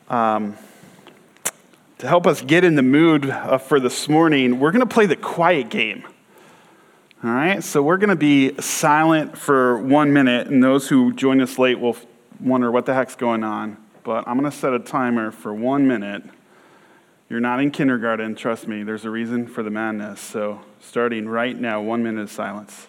To help us get in the mood for this morning, we're going to play the quiet game. All right, so we're going to be silent for 1 minute, and those who join us late will wonder what the heck's going on. But I'm going to set a timer for 1 minute. You're not in kindergarten, trust me. There's a reason for the madness. So starting right now, 1 minute of silence.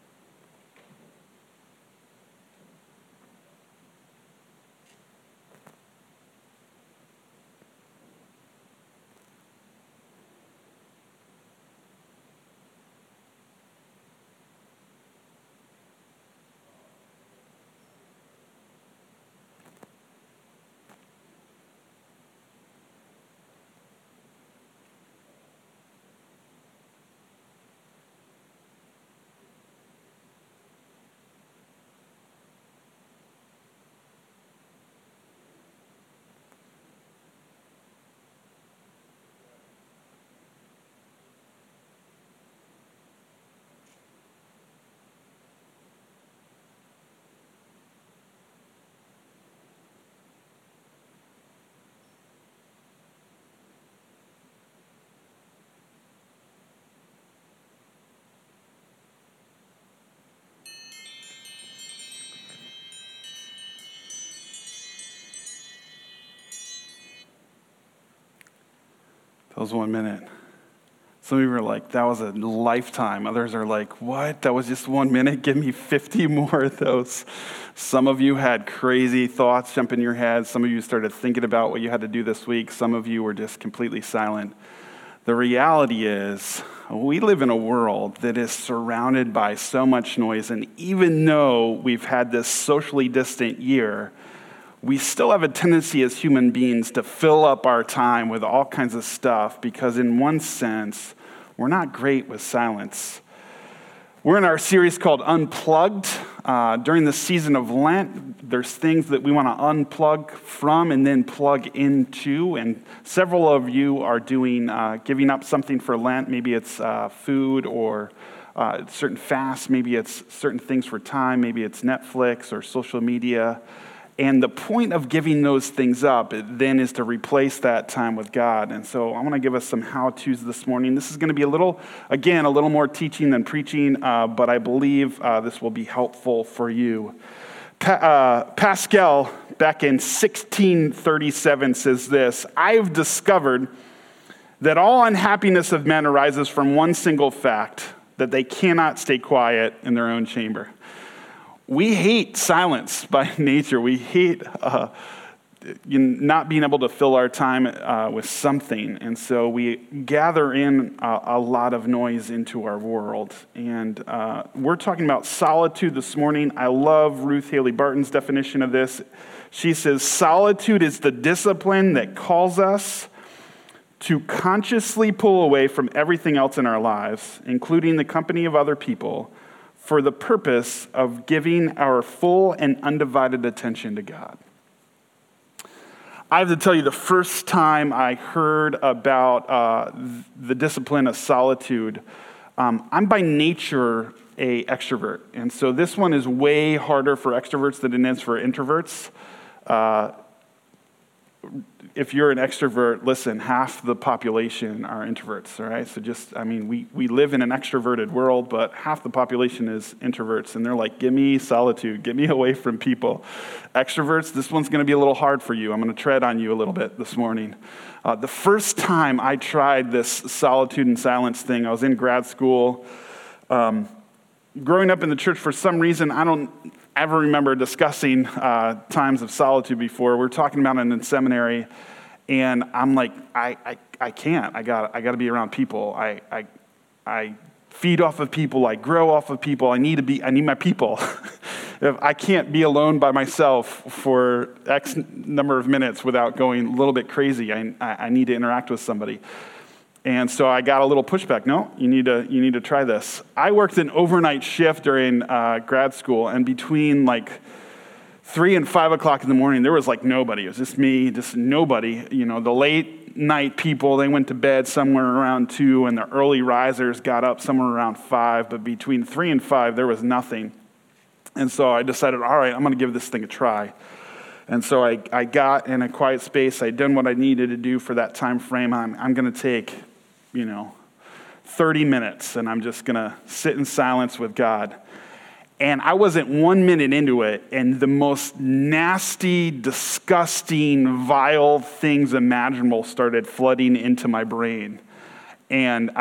That was 1 minute. Some of you are like, that was a lifetime. Others are like, what? That was just 1 minute? Give me 50 more of those. Some of you had crazy thoughts jump in your head. Some of you started thinking about what you had to do this week. Some of you were just completely silent. The reality is, we live in a world that is surrounded by so much noise. And even though we've had this socially distant year, we still have a tendency as human beings to fill up our time with all kinds of stuff because in one sense, we're not great with silence. We're in our series called Unplugged. During the season of Lent, there's things that we want to unplug from and then plug into. And several of you are doing giving up something for Lent. Maybe it's food or certain fasts. Maybe it's certain things for time. Maybe it's Netflix or social media. And the point of giving those things up then is to replace that time with God. And so I want to give us some how-tos this morning. This is going to be a little more teaching than preaching, but I believe this will be helpful for you. Pascal, back in 1637, says this: "I've discovered that all unhappiness of men arises from one single fact, that they cannot stay quiet in their own chamber." We hate silence by nature. We hate not being able to fill our time with something. And so we gather in a lot of noise into our world. And we're talking about solitude this morning. I love Ruth Haley Barton's definition of this. She says, solitude is the discipline that calls us to consciously pull away from everything else in our lives, including the company of other people, for the purpose of giving our full and undivided attention to God. I have to tell you, the first time I heard about the discipline of solitude, I'm by nature an extrovert. And so this one is way harder for extroverts than it is for introverts. If you're an extrovert, listen, half the population are introverts, all right? So we live in an extroverted world, but half the population is introverts, and they're like, give me solitude, get me away from people. Extroverts, this one's going to be a little hard for you. I'm going to tread on you a little bit this morning. The first time I tried this solitude and silence thing, I was in grad school. Growing up in the church, for some reason, I don't ever remember discussing times of solitude before. We're talking about it in seminary, and I'm like, I can't. I got to be around people. I feed off of people. I grow off of people. I need my people. If I can't be alone by myself for X number of minutes without going a little bit crazy, I need to interact with somebody. And so I got a little pushback. No, you need to try this. I worked an overnight shift during grad school, and between 3 and 5 o'clock in the morning, there was nobody. It was just me, just nobody. The late night people, they went to bed somewhere around 2, and the early risers got up somewhere around 5. But between 3 and 5, there was nothing. And so I decided, all right, I'm going to give this thing a try. And so I got in a quiet space. I'd done what I needed to do for that time frame. I'm going to take, 30 minutes, and I'm just going to sit in silence with God. And I wasn't 1 minute into it, and the most nasty, disgusting, vile things imaginable started flooding into my brain. And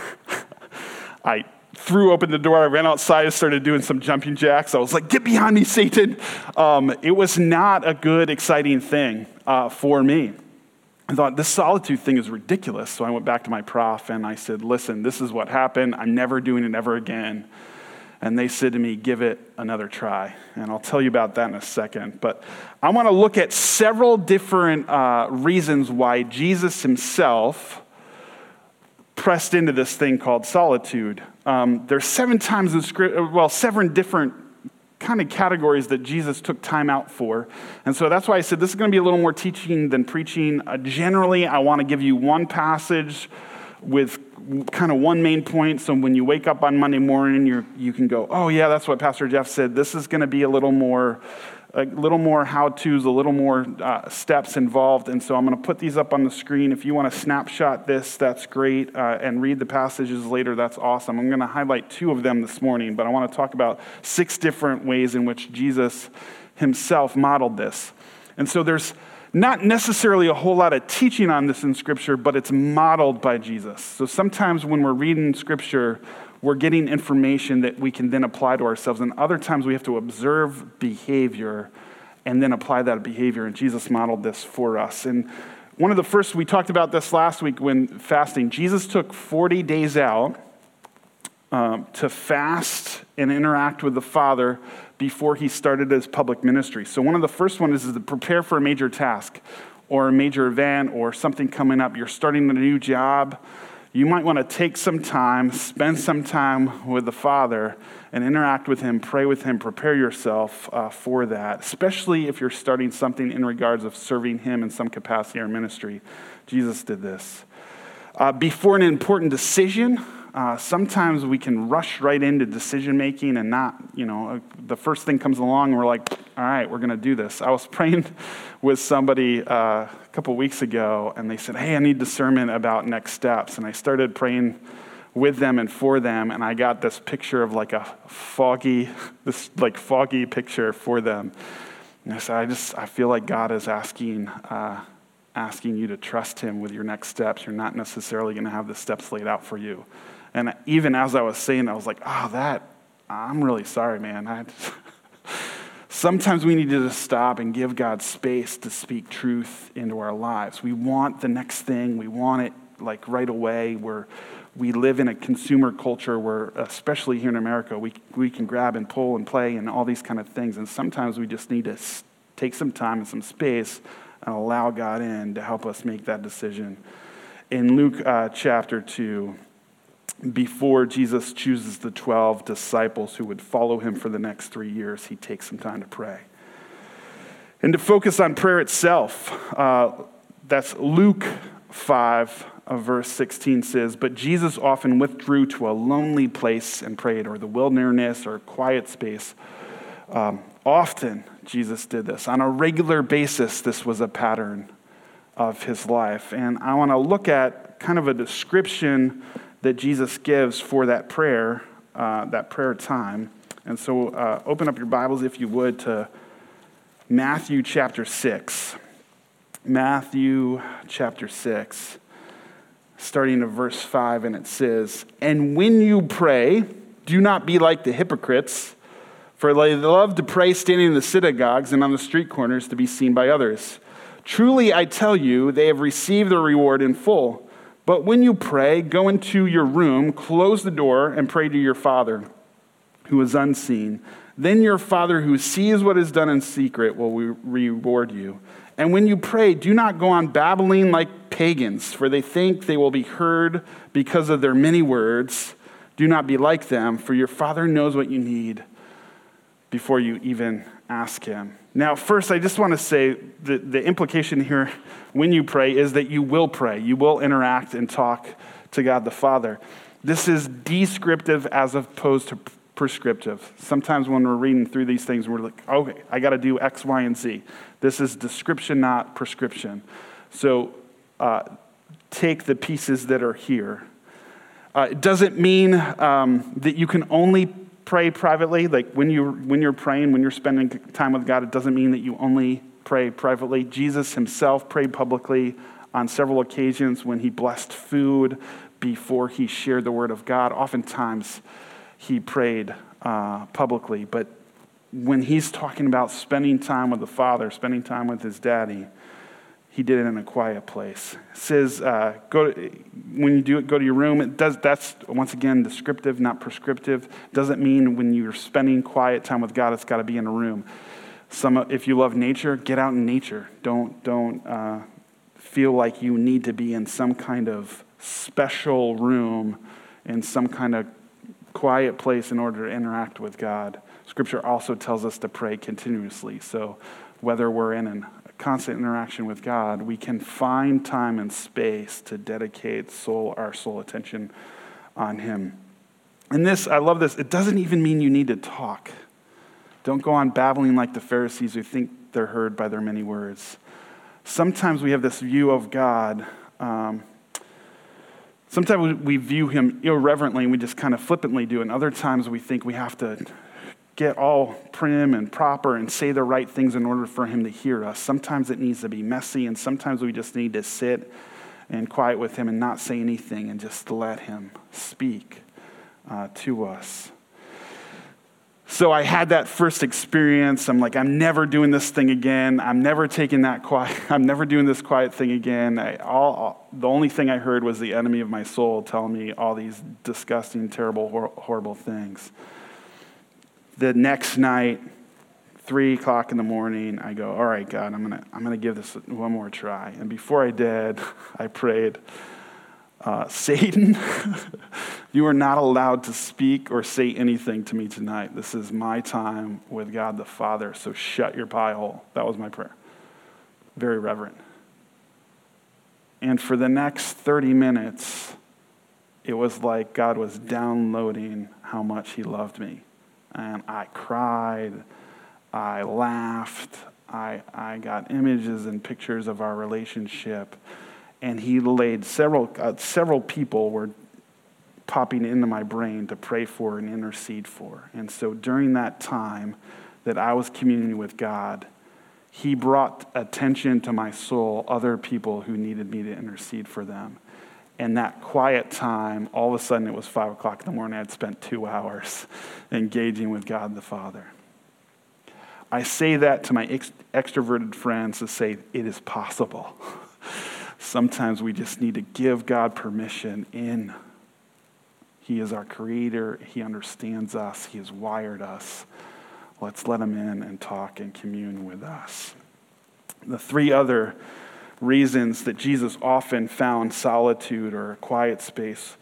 I threw open the door. I ran outside and started doing some jumping jacks. I was like, "Get behind me, Satan." It was not a good, exciting thing for me. I thought, this solitude thing is ridiculous. So I went back to my prof and I said, "Listen, this is what happened. I'm never doing it ever again." And they said to me, "Give it another try." And I'll tell you about that in a second. But I want to look at several different reasons why Jesus himself pressed into this thing called solitude. There's 7 times in Scripture, 7 different kind of categories that Jesus took time out for. And so that's why I said this is going to be a little more teaching than preaching. Generally, I want to give you one passage with kind of one main point. So when you wake up on Monday morning, you can go, "Oh yeah, that's what Pastor Jeff said." This is going to be a little more how-tos, a little more steps involved. And so I'm going to put these up on the screen. If you want to snapshot this, that's great. And read the passages later, that's awesome. I'm going to highlight 2 of them this morning, but I want to talk about 6 different ways in which Jesus himself modeled this. And so there's not necessarily a whole lot of teaching on this in Scripture, but it's modeled by Jesus. So sometimes when we're reading Scripture, we're getting information that we can then apply to ourselves. And other times we have to observe behavior and then apply that behavior. And Jesus modeled this for us. And one of the first, we talked about this last week when fasting. Jesus took 40 days out to fast and interact with the Father before he started his public ministry. So one of the first ones is to prepare for a major task or a major event or something coming up. You're starting a new job. You might want to take some time, spend some time with the Father and interact with him, pray with him, prepare yourself for that, especially if you're starting something in regards of serving him in some capacity or ministry. Jesus did this. Before an important decision, sometimes we can rush right into decision making and not, the first thing comes along and we're like, "All right, we're going to do this." I was praying with somebody a couple weeks ago and they said, "Hey, I need discernment about next steps." And I started praying with them and for them, and I got this picture of like a foggy picture for them. And I said, I feel like God is asking you to trust him with your next steps. You're not necessarily going to have the steps laid out for you. And even as I was saying, I was like, I'm really sorry, man. Sometimes we need to just stop and give God space to speak truth into our lives. We want the next thing. We want it like right away. We live in a consumer culture where, especially here in America, we can grab and pull and play and all these kind of things. And sometimes we just need to take some time and some space and allow God in to help us make that decision. In Luke chapter 2, before Jesus chooses the 12 disciples who would follow him for the next 3 years, he takes some time to pray. And to focus on prayer itself, that's Luke 5, verse 16 says, "But Jesus often withdrew to a lonely place and prayed," or the wilderness or quiet space. Often Jesus did this. On a regular basis, this was a pattern of his life. And I want to look at kind of a description that Jesus gives for that prayer time. And so open up your Bibles, if you would, to Matthew chapter 6. Matthew chapter 6, starting at verse 5, and it says, "And when you pray, do not be like the hypocrites, for they love to pray standing in the synagogues and on the street corners to be seen by others. Truly, I tell you, they have received their reward in full. But when you pray, go into your room, close the door, and pray to your Father who is unseen. Then your Father who sees what is done in secret will reward you. And when you pray, do not go on babbling like pagans, for they think they will be heard because of their many words. Do not be like them, for your Father knows what you need before you even ask him." Now, first, I just want to say that the implication here when you pray is that you will pray. You will interact and talk to God the Father. This is descriptive as opposed to prescriptive. Sometimes when we're reading through these things, we're like, okay, I got to do X, Y, and Z. This is description, not prescription. So take the pieces that are here. It doesn't mean that you can only pray privately. Like when you're praying, when you're spending time with God, it doesn't mean that you only pray privately. Jesus himself prayed publicly on several occasions when he blessed food before he shared the word of God. Oftentimes he prayed publicly, but when he's talking about spending time with the Father, spending time with his daddy, he did it in a quiet place. It says, when you do it, go to your room. That's, once again, descriptive, not prescriptive. Doesn't mean when you're spending quiet time with God, it's got to be in a room. If you love nature, get out in nature. Don't feel like you need to be in some kind of special room, in some kind of quiet place in order to interact with God. Scripture also tells us to pray continuously. So whether we're in a constant interaction with God, we can find time and space to dedicate our soul attention on him. And this, I love this, it doesn't even mean you need to talk. Don't go on babbling like the Pharisees who think they're heard by their many words. Sometimes we have this view of God. Sometimes we view him irreverently and we just kind of flippantly do. And other times we think we have to get all prim and proper and say the right things in order for him to hear us. Sometimes it needs to be messy, and sometimes we just need to sit and quiet with him and not say anything and just let him speak to us. So I had that first experience. I'm like, I'm never doing this thing again. I'm never taking that quiet. I'm never doing this quiet thing again. The only thing I heard was the enemy of my soul telling me all these disgusting, terrible, horrible things. The next night, 3:00 in the morning, I go, all right, God, I'm gonna give this one more try. And before I did, I prayed, Satan, you are not allowed to speak or say anything to me tonight. This is my time with God the Father, so shut your pie hole. That was my prayer. Very reverent. And for the next 30 minutes, it was like God was downloading how much he loved me. And I cried, I laughed, I got images and pictures of our relationship. And he laid several people were popping into my brain to pray for and intercede for. And so during that time that I was communing with God, he brought attention to my soul, other people who needed me to intercede for them. And that quiet time, all of a sudden it was 5:00 in the morning. I had spent 2 hours engaging with God the Father. I say that to my extroverted friends to say it is possible. Sometimes we just need to give God permission in. He is our creator. He understands us. He has wired us. Let's let him in and talk and commune with us. The three other reasons that Jesus often found solitude or a quiet space.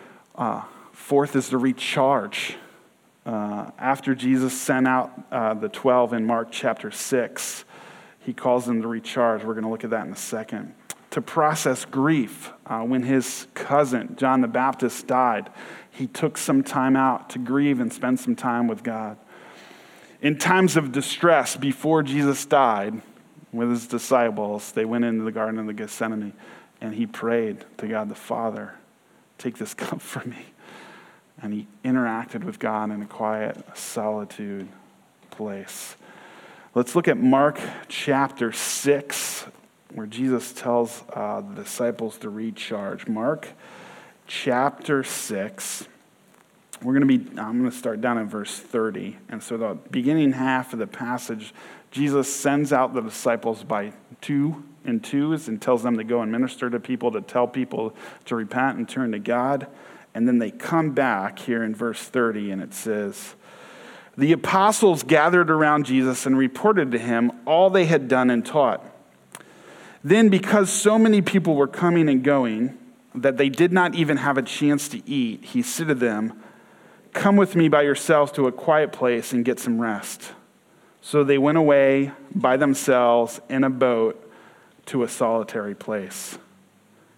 Fourth is to recharge. After Jesus sent out the 12 in Mark chapter 6, he calls them to recharge. We're going to look at that in a second. To process grief. When his cousin, John the Baptist, died, he took some time out to grieve and spend some time with God. In times of distress, before Jesus died, with his disciples, they went into the Garden of Gethsemane, and he prayed to God the Father, take this cup from me. And he interacted with God in a quiet, solitude place. Let's look at Mark chapter 6, where Jesus tells the disciples to recharge. Mark chapter 6. I'm going to start down in verse 30. And so the beginning half of the passage, Jesus sends out the disciples by two and twos and tells them to go and minister to people, to tell people to repent and turn to God. And then they come back here in verse 30, and it says, the apostles gathered around Jesus and reported to him all they had done and taught. Then, because so many people were coming and going that they did not even have a chance to eat, he said to them, come with me by yourselves to a quiet place and get some rest. So they went away by themselves in a boat to a solitary place.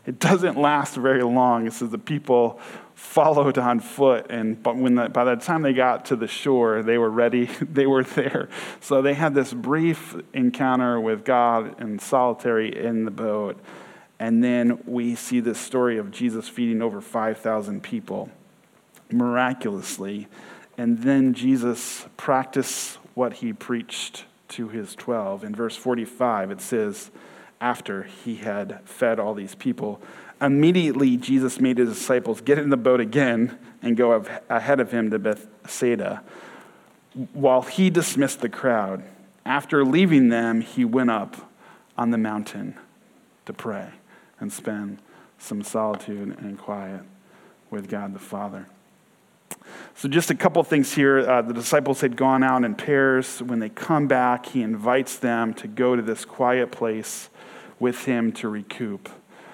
It doesn't last very long. It says the people followed on foot, but by the time they got to the shore, they were ready. They were there. So they had this brief encounter with God in solitary in the boat, and then we see this story of Jesus feeding over 5,000 people miraculously, and then Jesus practiced what he preached to his 12. In verse 45, it says, after he had fed all these people, immediately Jesus made his disciples get in the boat again and go ahead of him to Bethsaida while he dismissed the crowd. After leaving them, he went up on the mountain to pray and spend some solitude and quiet with God the Father. So just a couple things here. The disciples had gone out in pairs. When they come back, he invites them to go to this quiet place with him to recoup.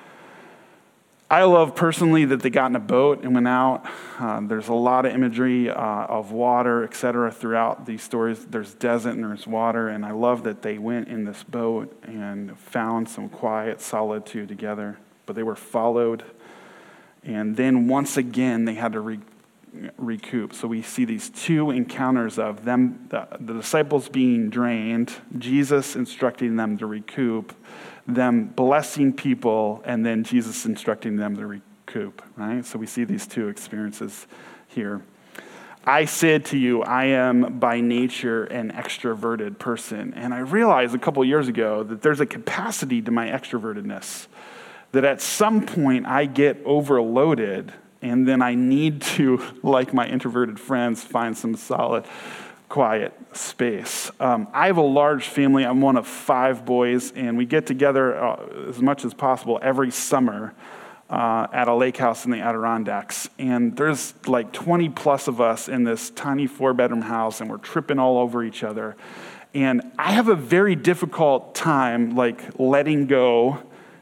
I love personally that they got in a boat and went out. There's a lot of imagery of water, etc. throughout these stories. There's desert and there's water, and I love that they went in this boat and found some quiet solitude together. But they were followed, and then once again they had to recoup. So we see these two encounters of them, the disciples being drained, Jesus instructing them to recoup, them blessing people, and then Jesus instructing them to recoup, right? So we see these two experiences here. I said to you, I am by nature an extroverted person. And I realized a couple years ago that there's a capacity to my extrovertedness, that at some point I get overloaded, and then I need to, like my introverted friends, find some solid, quiet space. I have a large family. I'm one of 5 boys, and we get together as much as possible every summer at a lake house in the Adirondacks. And there's like 20 plus of us in this tiny 4-bedroom house, and we're tripping all over each other. And I have a very difficult time like letting go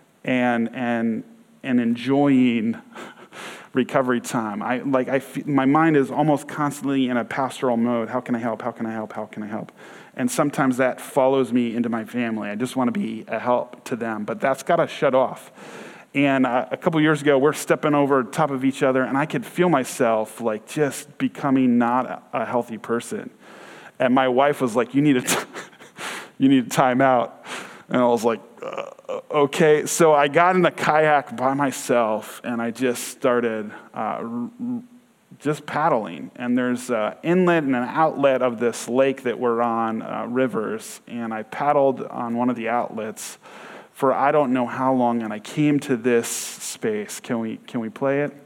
and enjoying recovery time. My mind is almost constantly in a pastoral mode. How can I help? How can I help? How can I help? And sometimes that follows me into my family. I just want to be a help to them, but that's got to shut off. And a couple years ago, we're stepping over top of each other, and I could feel myself like just becoming not a healthy person. And my wife was like, "You need a time out." And I was like, okay. So I got in a kayak by myself, and I just started just paddling. And there's an inlet and an outlet of this lake that we're on, rivers. And I paddled on one of the outlets for I don't know how long, and I came to this space. Can we play it?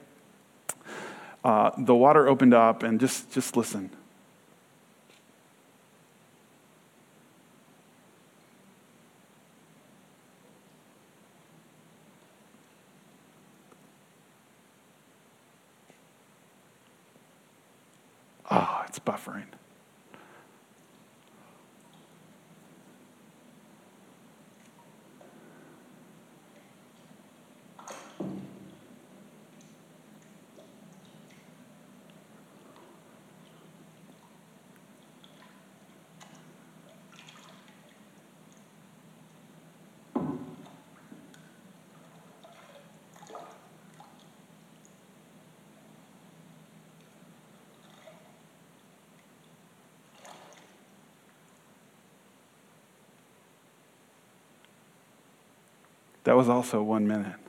The water opened up, and just listen. Oh, it's buffering. That was also 1 minute. Isn't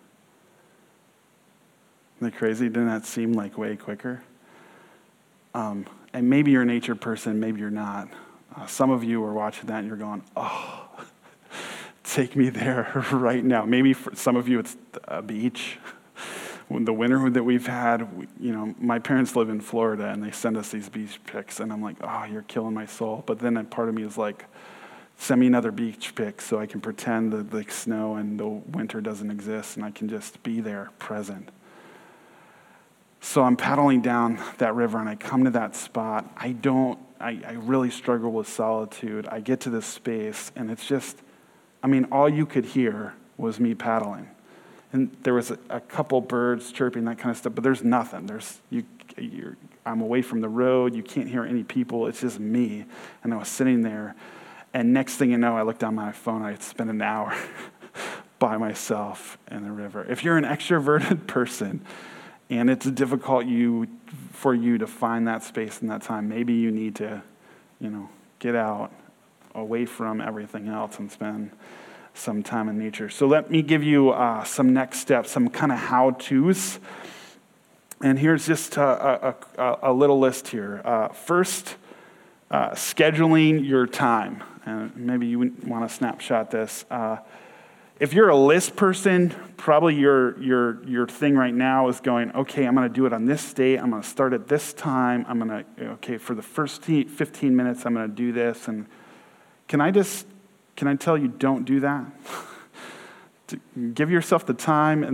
that crazy? Didn't that seem like way quicker? And maybe you're a nature person, maybe you're not. Some of you are watching that and you're going, oh, take me there right now. Maybe for some of you it's a beach. When the winter that we've had, my parents live in Florida and they send us these beach pics, and I'm like, oh, you're killing my soul. But then a part of me is like, send me another beach pic so I can pretend that the snow and the winter doesn't exist and I can just be there present. So I'm paddling down that river and I come to that spot. I really struggle with solitude. I get to this space and it's just, all you could hear was me paddling. And there was a couple birds chirping, that kind of stuff, but there's nothing. I'm away from the road. You can't hear any people. It's just me. And I was sitting there. And next thing you know, I looked down my phone. I had spent an hour by myself in the river. If you're an extroverted person and it's difficult for you to find that space and that time, maybe you need to, get out away from everything else and spend some time in nature. So let me give you some next steps, some kind of how-tos. And here's just a little list here. First, scheduling your time. And maybe you want to snapshot this. If you're a list person, probably your thing right now is going, okay, I'm going to do it on this date. I'm going to start at this time. I'm going to, for the first 15 minutes, I'm going to do this. And can I tell you, don't do that? Give yourself the time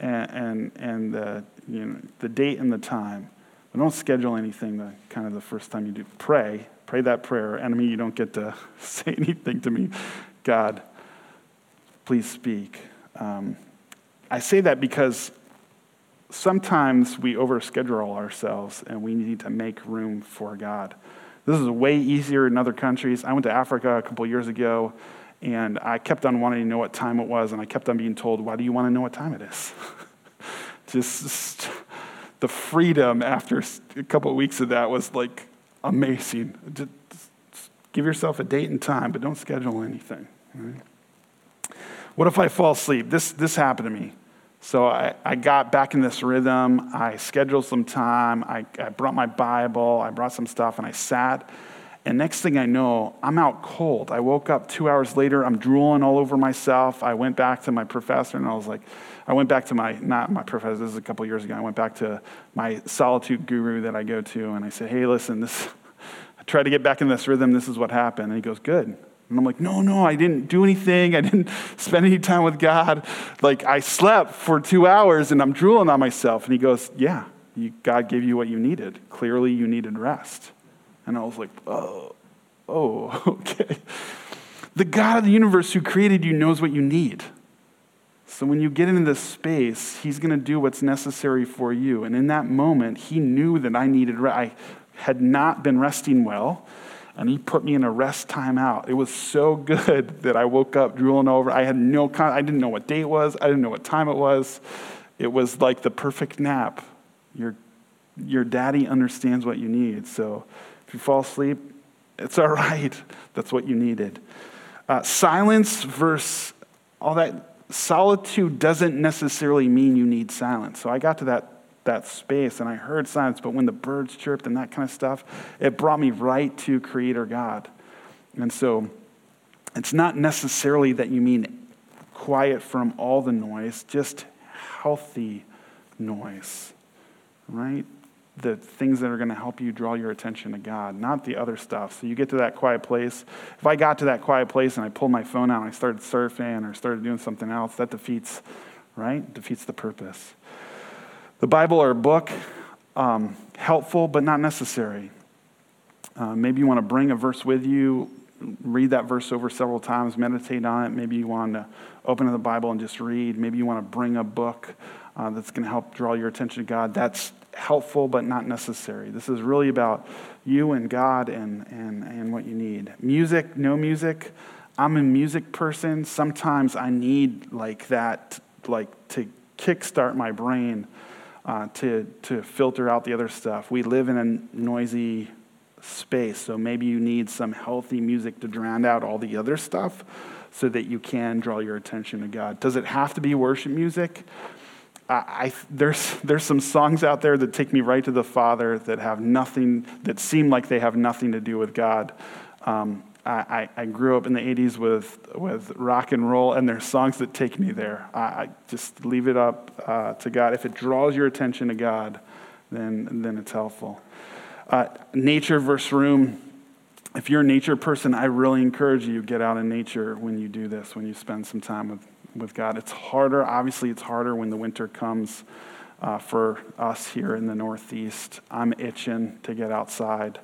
and the date and the time. But don't schedule anything the first time you do. Pray that prayer. Enemy, you don't get to say anything to me. God, please speak. I say that because sometimes we overschedule ourselves and we need to make room for God. This is way easier in other countries. I went to Africa a couple years ago, and I kept on wanting to know what time it was, and I kept on being told, why do you want to know what time it is? Just the freedom after a couple of weeks of that was like amazing. Just give yourself a date and time, but don't schedule anything. Right? What if I fall asleep? This happened to me. So I got back in this rhythm. I scheduled some time. I brought my Bible. I brought some stuff, and I sat. And next thing I know, I'm out cold. I woke up 2 hours later. I'm drooling all over myself. I went back to my professor, and not my professor. This is a couple years ago. I went back to my solitude guru that I go to, and I said, hey, listen, I tried to get back in this rhythm. This is what happened. And he goes, good. And I'm like, no, I didn't do anything. I didn't spend any time with God. Like, I slept for 2 hours, and I'm drooling on myself. And he goes, yeah, God gave you what you needed. Clearly, you needed rest. And I was like, oh, okay. The God of the universe who created you knows what you need. So when you get into this space, he's going to do what's necessary for you. And in that moment, he knew that I needed rest. I had not been resting well. And he put me in a rest time out. It was so good that I woke up drooling over. I didn't know what day it was. I didn't know what time it was. It was like the perfect nap. Your daddy understands what you need. So if you fall asleep, it's all right. That's what you needed. Silence versus all that. Solitude doesn't necessarily mean you need silence. So I got to that space and I heard silence, but when the birds chirped and that kind of stuff, it brought me right to Creator God. And so it's not necessarily that you mean quiet from all the noise, just healthy noise, right? The things that are going to help you draw your attention to God, not the other stuff. So you get to that quiet place. If I got to that quiet place and I pulled my phone out and I started surfing or started doing something else, that defeats the purpose. The Bible or a book, helpful but not necessary. Maybe you want to bring a verse with you, read that verse over several times, meditate on it. Maybe you want to open the Bible and just read. Maybe you want to bring a book that's going to help draw your attention to God. That's helpful but not necessary. This is really about you and God and what you need. Music, no music. I'm a music person. Sometimes I need that, to kickstart my brain. To filter out the other stuff. We live in a noisy space, so maybe you need some healthy music to drown out all the other stuff so that you can draw your attention to God. Does it have to be worship music? There's some songs out there that take me right to the Father that seem like they have nothing to do with God. I grew up in the 80s with rock and roll, and there's songs that take me there. I just leave it up to God. If it draws your attention to God, then it's helpful. Nature versus room. If you're a nature person, I really encourage you to get out in nature when you do this, when you spend some time with God. It's harder. Obviously, it's harder when the winter comes for us here in the Northeast. I'm itching to get outside.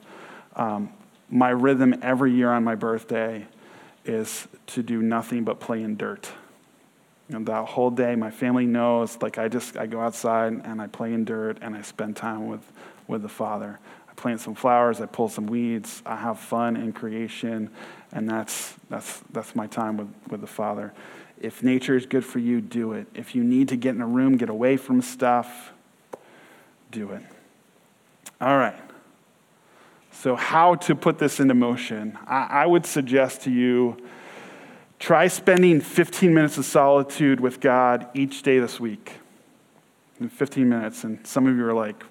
My rhythm every year on my birthday is to do nothing but play in dirt. And that whole day, my family knows, I go outside and I play in dirt and I spend time with the Father. I plant some flowers, I pull some weeds, I have fun in creation, and that's my time with the Father. If nature is good for you, do it. If you need to get in a room, get away from stuff, do it. All right. So how to put this into motion? I would suggest to you, try spending 15 minutes of solitude with God each day this week. 15 minutes. And some of you are like,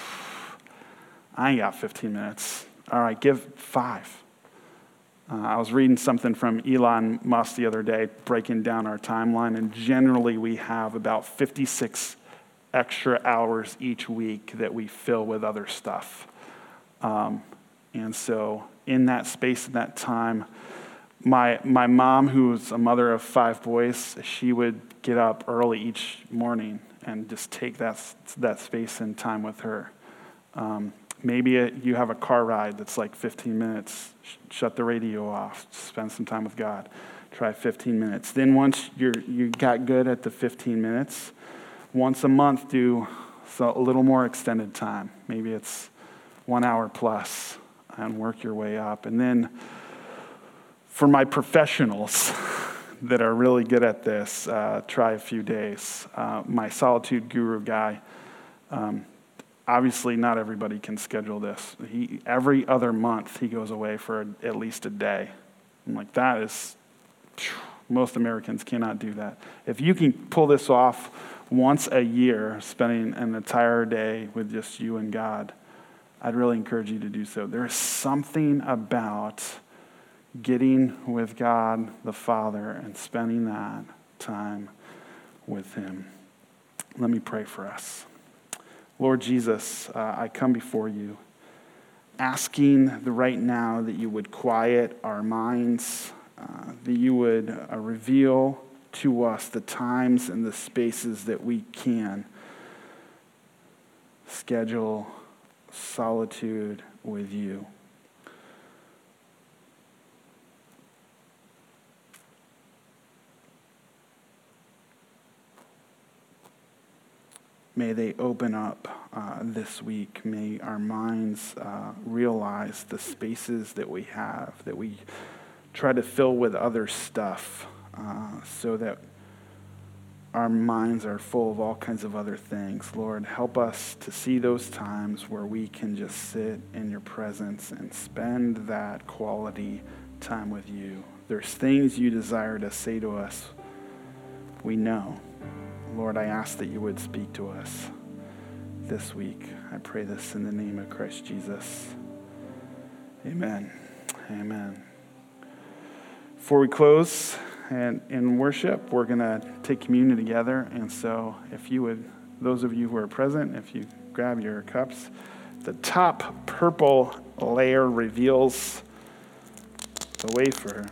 I ain't got 15 minutes. All right, give 5. I was reading something from Elon Musk the other day, breaking down our timeline, and generally we have about 56 extra hours each week that we fill with other stuff. And so in that space, in that time, my mom, who's a mother of 5 boys, she would get up early each morning and just take that space and time with her. Maybe you have a car ride that's like 15 minutes. Shut the radio off. Spend some time with God. Try 15 minutes. Then once you got good at the 15 minutes, once a month do a little more extended time. Maybe it's 1 hour plus and work your way up. And then for my professionals that are really good at this, try a few days. My solitude guru guy, obviously not everybody can schedule this. Every other month he goes away for at least a day. I'm like, that is, most Americans cannot do that. If you can pull this off once a year, spending an entire day with just you and God, I'd really encourage you to do so. There's something about getting with God the Father and spending that time with him. Let me pray for us. Lord Jesus, I come before you, asking right now that you would quiet our minds, that you would reveal to us the times and the spaces that we can schedule solitude with you. May they open up this week. May our minds realize the spaces that we have, that we try to fill with other stuff, so that our minds are full of all kinds of other things. Lord, help us to see those times where we can just sit in your presence and spend that quality time with you. There's things you desire to say to us. We know. Lord, I ask that you would speak to us this week. I pray this in the name of Christ Jesus. Amen. Amen. Before we close and in worship, we're going to take communion together. And so if you would, those of you who are present, if you grab your cups, the top purple layer reveals the wafer.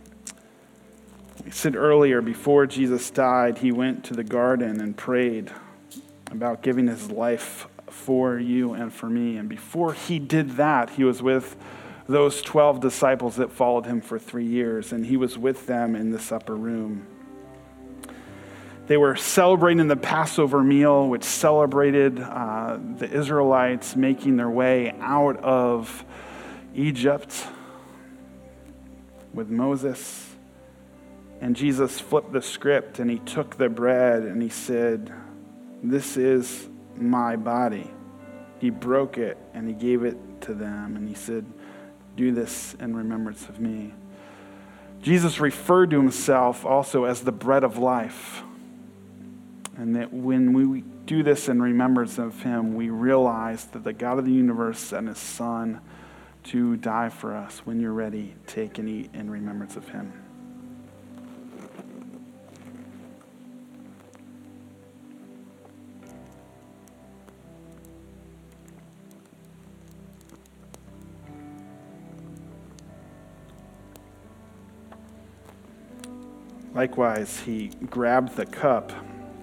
We said earlier, before Jesus died, he went to the garden and prayed about giving his life for you and for me. And before he did that, he was with those 12 disciples that followed him for 3 years, and he was with them in this upper room. They were celebrating the Passover meal, which celebrated the Israelites making their way out of Egypt with Moses. And Jesus flipped the script and he took the bread and he said, "This is my body." He broke it and he gave it to them and he said, "Do this in remembrance of me." Jesus referred to himself also as the bread of life. And that when we do this in remembrance of him, we realize that the God of the universe sent his Son to die for us. When you're ready, take and eat in remembrance of him. Likewise, he grabbed the cup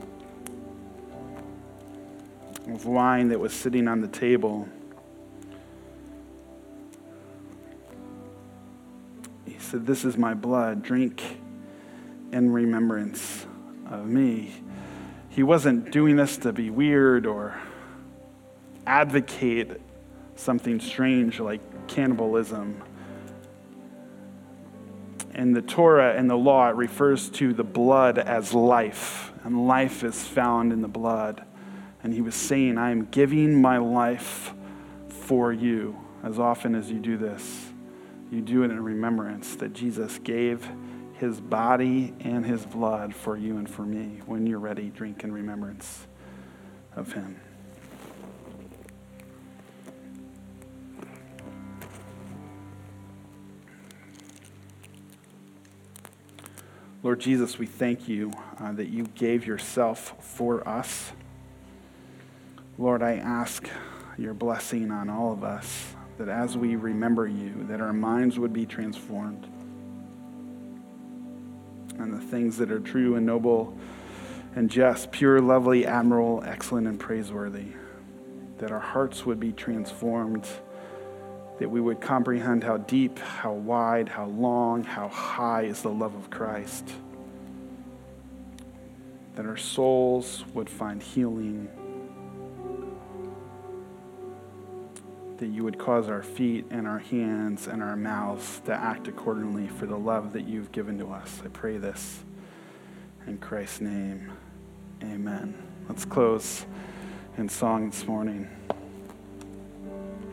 of wine that was sitting on the table. He said, "This is my blood. Drink in remembrance of me." He wasn't doing this to be weird or advocate something strange like cannibalism. In the Torah and the law, it refers to the blood as life, and life is found in the blood. And he was saying, I am giving my life for you. As often as you do this, you do it in remembrance that Jesus gave his body and his blood for you and for me. When you're ready, drink in remembrance of him. Lord Jesus, we thank you that you gave yourself for us. Lord, I ask your blessing on all of us, that as we remember you, that our minds would be transformed, and the things that are true and noble and just, pure, lovely, admirable, excellent, and praiseworthy, that our hearts would be transformed, that we would comprehend how deep, how wide, how long, how high is the love of Christ, that our souls would find healing, that you would cause our feet and our hands and our mouths to act accordingly for the love that you've given to us. I pray this in Christ's name. Amen. Let's close in song this morning.